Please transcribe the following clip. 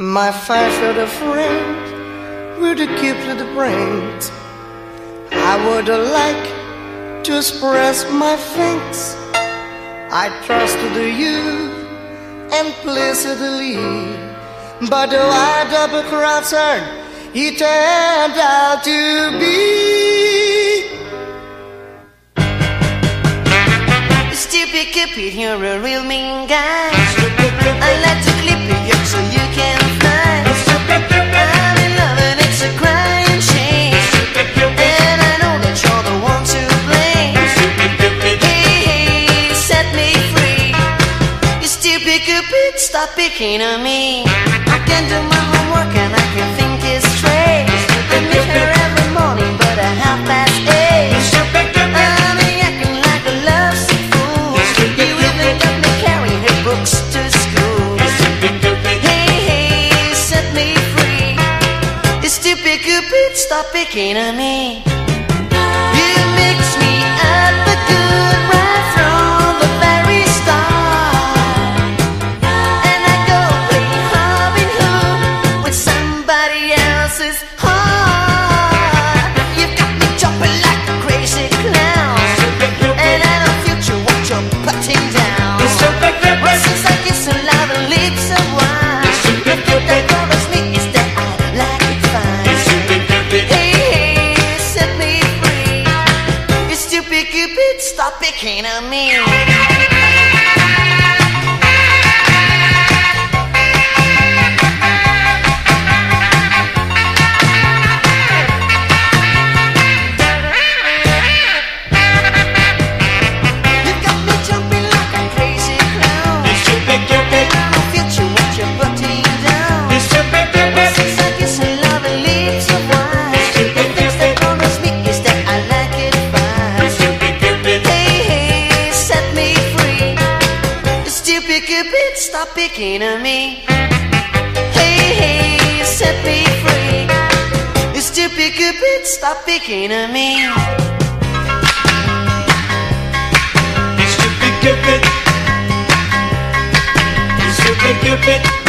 My five-footed friend with a cupid brains, I would like to express my thanks. I trusted you implicitly, but the wide double crosser he turned out to be. Stupid Cupid, you're a real mean guy. I like to clip you so you can fly. I'm in love and it's a crying shame, and I know that you're the one to blame. Hey, hey, set me free. You stupid Cupid, stop picking on me. I can do my homework and I can think it straight. I meet her every morning but at 8:30. I'm acting like a lovesick fool. You even got me carrying her books to school. Hey, hey, set me free. You stupid Cupid, stop picking on me. You mix me up a good right from the very start, and I go play Robin Hood with somebody else's heart. You've got me jumping like a crazy clown, and I know future what you're putting down. Well, since I kiss a lot of lips of wine, the thing that bothers me is that I like it fine. Hey, hey, set me free. You stupid Cupid, stop picking on me. You've got me jumping like a crazy clown, and I know future what you're putting down. Well, since I kiss a lot of lips of wine, the things that bothers me is that I like it fine. Hey, hey, set me free. You stupid Cupid, stop picking on me. Hey, hey, set me free. You stupid Cupid, stop picking on me. Stupid Cupid, Stupid Cupid.